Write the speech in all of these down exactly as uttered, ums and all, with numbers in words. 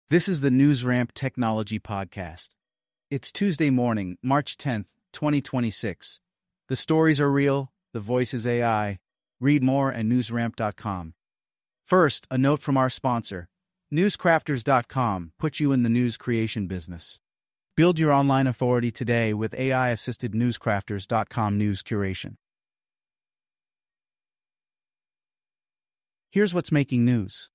This is the NewsRamp Technology Podcast. It's Tuesday morning, March tenth, twenty twenty-six. The stories are real, the voice is A I. Read more at newsramp dot com. First, a note from our sponsor. newscrafters dot com puts you in the news creation business. Build your online authority today with A I-assisted newscrafters dot com news curation. Here's what's making news.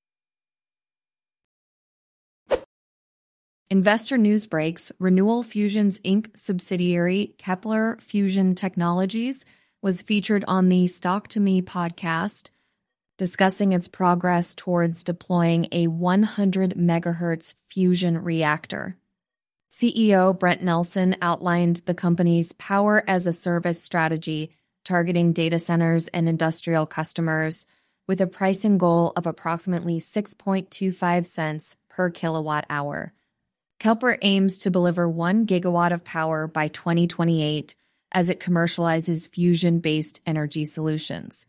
Investor news breaks. Renewal Fusions Incorporated subsidiary Kepler Fusion Technologies was featured on the Stock to Me podcast, discussing its progress towards deploying a one hundred megahertz fusion reactor. C E O Brent Nelson outlined the company's power-as-a-service strategy targeting data centers and industrial customers with a pricing goal of approximately six point two five cents per kilowatt hour. Kepler aims to deliver one gigawatt of power by twenty twenty-eight as it commercializes fusion-based energy solutions.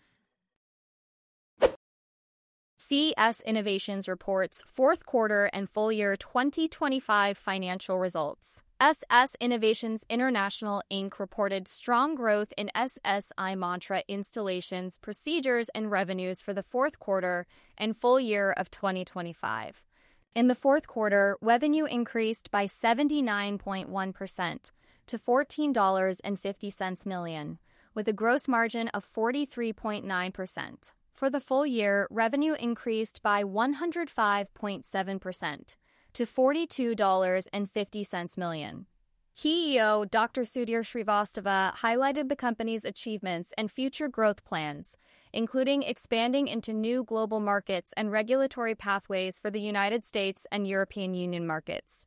C E S Innovations reports fourth quarter and full year twenty twenty-five financial results. S S Innovations International Incorporated reported strong growth in S S I Mantra installations, procedures, and revenues for the fourth quarter and full year of twenty twenty-five. In the fourth quarter, revenue increased by seventy-nine point one percent to fourteen dollars and fifty cents million, with a gross margin of forty-three point nine percent. For the full year, revenue increased by one hundred five point seven percent to forty-two dollars and fifty cents million. C E O Doctor Sudhir Srivastava highlighted the company's achievements and future growth plans, including expanding into new global markets and regulatory pathways for the United States and European Union markets.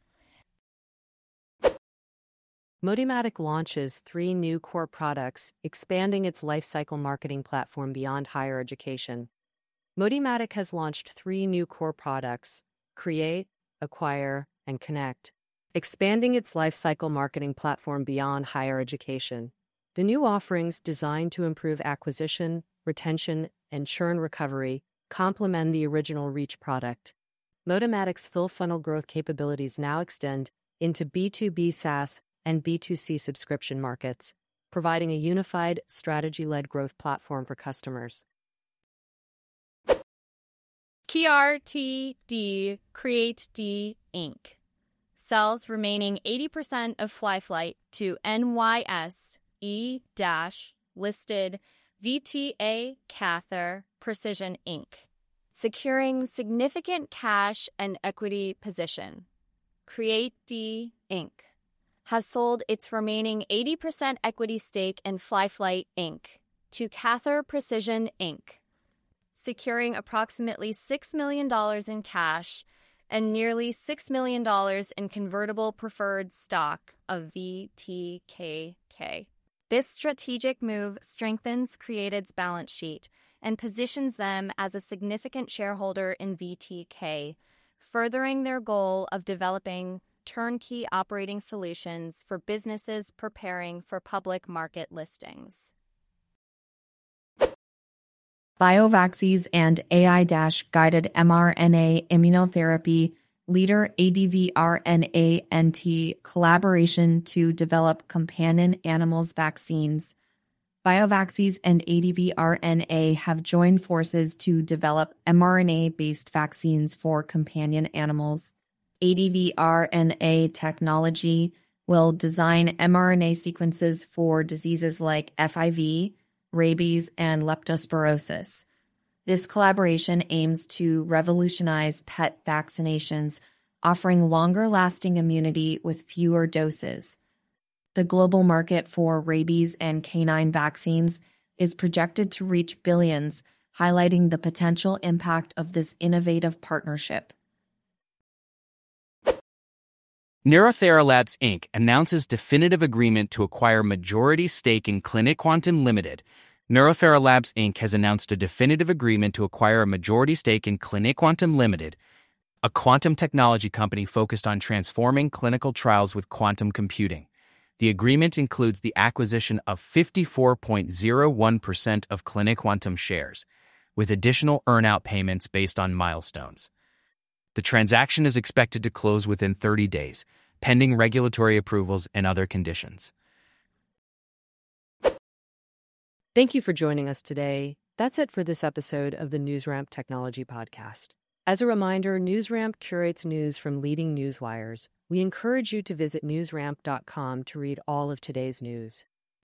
Modimatic launches three new core products, expanding its lifecycle marketing platform beyond higher education. Modimatic has launched three new core products: Create, Acquire, and Connect, expanding its lifecycle marketing platform beyond higher education. The new offerings, designed to improve acquisition, retention, and churn recovery, complement the original Reach product. Modimatic's full funnel growth capabilities now extend into B two B SaaS and B two C subscription markets, providing a unified, strategy-led growth platform for customers. K R T D Create D Incorporated sells remaining eighty percent of FlyFlight to N Y S E-listed V T A Cather Precision Incorporated, securing significant cash and equity position. Create D Incorporated has sold its remaining eighty percent equity stake in FlyFlight Incorporated to Cather Precision Incorporated, securing approximately six million dollars in cash and nearly six million dollars in convertible preferred stock of V T K K. This strategic move strengthens Created's balance sheet and positions them as a significant shareholder in V T K, furthering their goal of developing turnkey operating solutions for businesses preparing for public market listings. Biovaxes and A I-guided mRNA immunotherapy leader ADVRNA-N T collaboration to develop companion animals vaccines. Biovaxes and ADVRNA have joined forces to develop mRNA-based vaccines for companion animals. ADVRNA technology will design mRNA sequences for diseases like F I V, rabies, and leptospirosis. This collaboration aims to revolutionize pet vaccinations, offering longer-lasting immunity with fewer doses. The global market for rabies and canine vaccines is projected to reach billions, highlighting the potential impact of this innovative partnership. Neurothera Labs Incorporated announces definitive agreement to acquire majority stake in Clinic Quantum Limited. Neurothera Labs Incorporated has announced a definitive agreement to acquire a majority stake in Clinic Quantum Limited, a quantum technology company focused on transforming clinical trials with quantum computing. The agreement includes the acquisition of fifty-four point zero one percent of Clinic Quantum shares, with additional earn-out payments based on milestones. The transaction is expected to close within thirty days, pending regulatory approvals and other conditions. Thank you for joining us today. That's it for this episode of the NewsRamp Technology Podcast. As a reminder, NewsRamp curates news from leading news wires. We encourage you to visit newsramp dot com to read all of today's news.